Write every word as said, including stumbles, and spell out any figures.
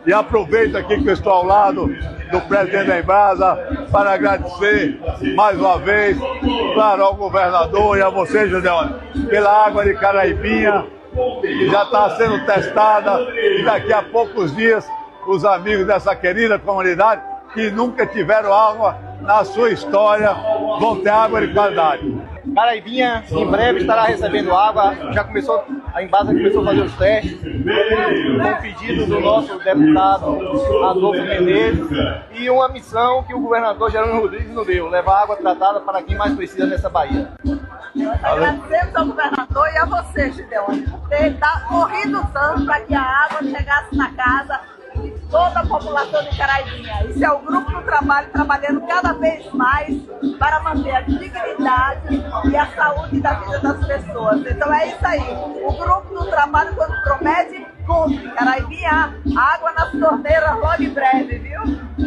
E aproveito aqui que eu estou ao lado do presidente da Embasa para agradecer mais uma vez, claro, ao governador e a você, Gideone, pela água de Caraibinha, que já está sendo testada, e daqui a poucos dias os amigos dessa querida comunidade que nunca tiveram água na sua história vão ter água de qualidade. Caraibinha em breve estará recebendo água, já começou, a Embasa começou a fazer os testes, com pedido do nosso deputado Adolfo Menezes, e uma missão que o governador Jerônimo Rodrigues nos deu, levar água tratada para quem mais precisa nessa Bahia. Nós agradecemos ao governador e a você, Gideone, por ter corrido tanto para que a água chegasse na casa de toda a população de Caraibinha. Isso é o Grupo do Trabalho trabalhando cada vez mais para manter a dignidade e a saúde da vida das pessoas. Então é isso aí. O Grupo do Trabalho, quando promete, cumpre. Caraibinha, água nas torneiras logo em breve, viu?